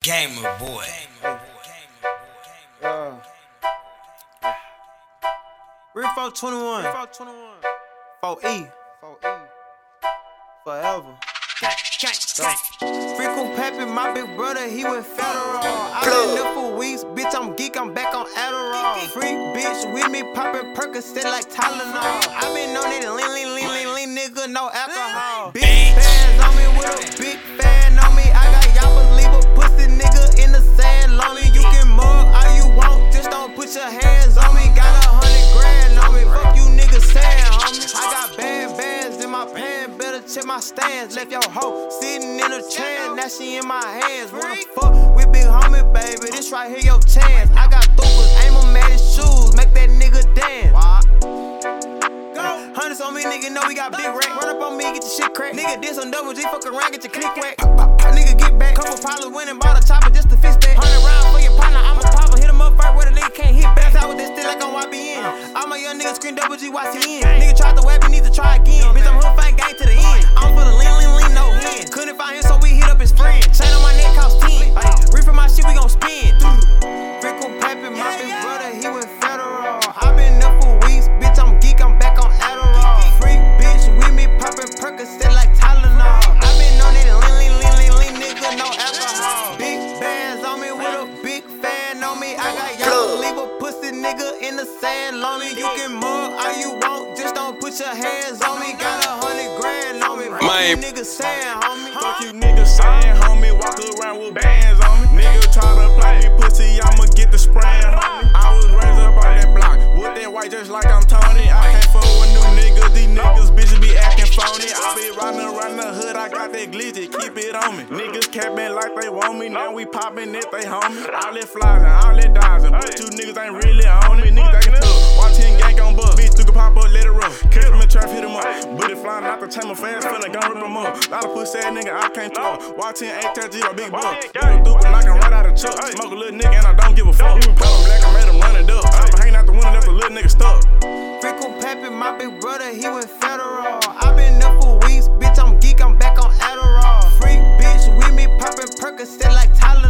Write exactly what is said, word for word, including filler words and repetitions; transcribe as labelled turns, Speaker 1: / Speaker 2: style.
Speaker 1: Gamer boy.
Speaker 2: Uh, Real four twenty-one. four E. Forever. Frequent Pappy, my big brother, he went federal. I been there for weeks, bitch, I'm geek, I'm back on Adderall. Free bitch with me, poppin' Percocet like Tylenol. I been on that lean, lean, lean, lean, lean, nigga, no alcohol. Big bands on me with a big fan on me. I got y'all believe a pussy nigga in the sand lonely. You can mug all you want, just don't put your hands on me. Got a hundred grand on me, fuck you niggas saying, homie. I got bad bands in my pants, better check my stands. Left your hoe sitting in a chair, now she in my hands. Wanna fuck with big homie, baby, this right here your chance. I got thupers, aim them at his shoes, make that nigga dance. Hundreds on me, nigga, know we got big rack. Run up on me, get your shit cracked. Nigga, this on double G, fuck around, get your click whack. Pop, pop, pop, nigga, get back. Couple pilots winning, bought a chopper just to fix that. Hundred round for your partner, I'm a popper. Hit him up first where the nigga can't hit back. Out with this still like on Y B N. All my young niggas scream double G, Y C N. Nigga tried the web, he need to try again. Bitch, I'm hood fight gang to the end. I'm for the lean, lean, lean, no hand. Couldn't find him, so we hit up his friend. Chain on my neck cost ten. Reef for my shit, we gon' spin. Frequent Pappy, my big brother, he went federal. I been there for weeks, bitch, I'm geek, I'm back on Adderall. Freak bitch with me, poppin' Percocet like Tylenol. I been on that lean, lean, lean, lean, lean, nigga, no alcohol. Big bands on me with a big fan on me. I got y'all believe a pussy nigga in the sand lonely. You can mug all you want, just don't put your hands on me. Got a hundred grand on me. Fuck you niggas saying, homie.
Speaker 3: Fuck you niggas saying, homie. Walk around with bands on me. Nigga try to play me pussy, I'ma get the spraying, homie. I was raised up on that block with that white just like I'm Tony. I can't fuck with new niggas, these niggas bitches be acting phony. I be riding around the hood, I got that glitzy, keep it on me. Niggas capping like they want me, now we popping it, they homie. All that flies and all that dodging, but you niggas ain't really on me. Niggas acting tough, watch ten gang on bug. Bitch, you can pop up, let it roll. Catch him in trap, hit him up. Bullet flying out the chamber fast, finna gon' rip him up. Lot of pussy ass nigga, I can't talk. Watch ten eight G, a big buck. Nigga stupid, knocking right out of truck. Smoke a little nigga and I don't give a fuck. Call him black, I made him run it up. I been hanging out the window, left a little nigga stuck.
Speaker 2: Frequent Pappy, my big brother, he went federal. I been there for weeks, bitch, I'm geek, I'm back on Adderall. Freak bitch with me, poppin' Percocet like Tylenol.